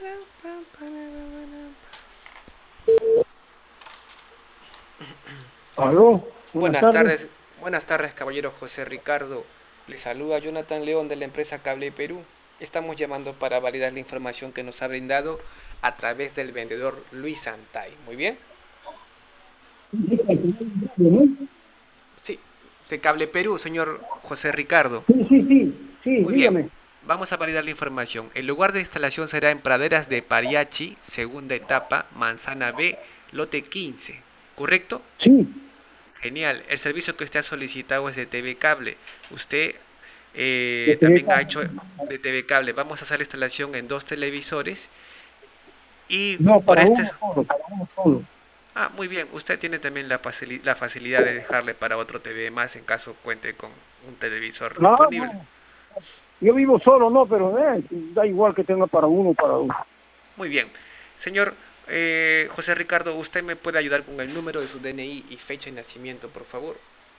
Aló, buenas Buenas tardes. tardes, buenas tardes, caballero José Ricardo. Le saluda Jonathan León de la empresa Cable Perú. Estamos llamando para validar la información que nos ha brindado a través del vendedor Luis Santay. Muy bien. Sí, de Cable Perú, señor José Ricardo. Sí, sí, sí, sí, Muy bien. dígame. Vamos a validar la información. El lugar de instalación será en Praderas de Pariachi, segunda etapa, Manzana B, lote 15. ¿Correcto? Sí, Genial. El servicio que usted ha solicitado es de TV Cable. Usted de TV también ha Cable. hecho de TV Cable. Vamos a hacer la instalación en dos televisores y No, por para este... uno solo, para uno solo. Ah, muy bien. Usted tiene también la facilidad de dejarle para otro TV más en caso cuente con un televisor No, disponible. no, yo vivo solo, no, pero da igual que tenga para uno o para dos. Muy bien. Señor José Ricardo, ¿usted me puede ayudar con el número de su DNI y fecha de nacimiento, por favor?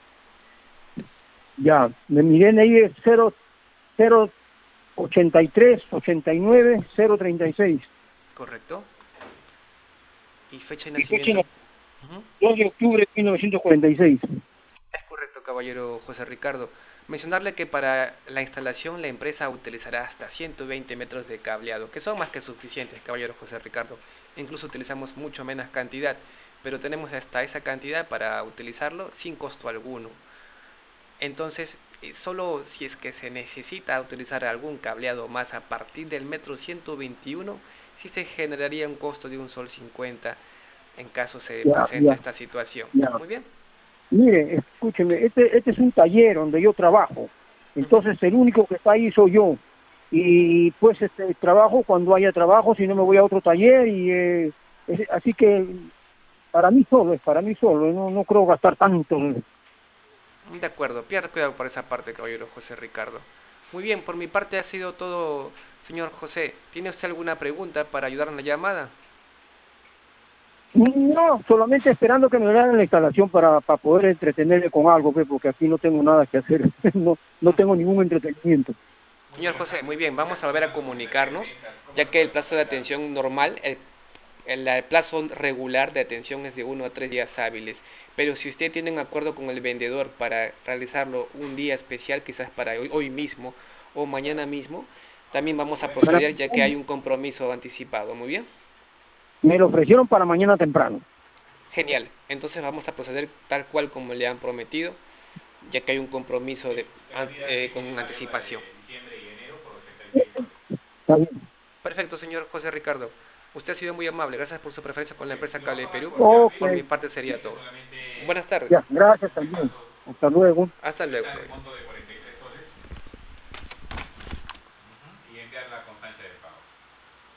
Ya, mi DNI es 0083 89 036. ¿Correcto? ¿Y fecha de Y fecha nacimiento? en Ujú. 2 de octubre de 1946. Es correcto, caballero José Ricardo. Mencionarle que para la instalación la empresa utilizará hasta 120 metros de cableado, que son más que suficientes, caballero José Ricardo. Incluso utilizamos mucho menos cantidad, pero tenemos hasta esa cantidad para utilizarlo sin costo alguno. Entonces, solo si es que se necesita utilizar algún cableado más a partir del metro 121, sí se generaría un costo de un sol 50 en caso se Ya, presente ya, esta situación. ya. Muy bien. Mire, escúcheme, este es un taller donde yo trabajo. Ujú. Entonces, el único que está ahí soy yo. Y pues trabajo cuando haya trabajo, si no me voy a otro taller. Así que para mí solo, es para mí solo. No, no creo gastar tanto. De acuerdo, pierda cuidado por esa parte, caballero José Ricardo. Muy bien, por mi parte ha sido todo, señor José. ¿Tiene usted alguna pregunta para ayudar en la llamada? No, solamente esperando que me hagan la instalación para poder entretenerme con algo, pues, porque aquí no tengo nada que hacer. No, no tengo ningún entretenimiento. Señor José, muy bien, vamos a volver a comunicarnos, ya que el plazo de atención normal, el plazo regular de atención es de 1 a 3 días hábiles. Pero si usted tiene un acuerdo con el vendedor para realizarlo un día especial, quizás para hoy mismo o mañana mismo, también vamos a Para proceder ya que hay un compromiso anticipado. Muy bien. Me lo ofrecieron para mañana temprano. Genial. Entonces vamos a proceder tal cual como le han prometido, ya que hay un compromiso con anticipación. Está bien. Perfecto, señor José Ricardo. Usted ha sido muy amable. Gracias por su preferencia con la empresa Cable de Perú. Ok, Por mi parte sería todo. Buenas tardes. ya, gracias también. Hasta luego. Hasta luego.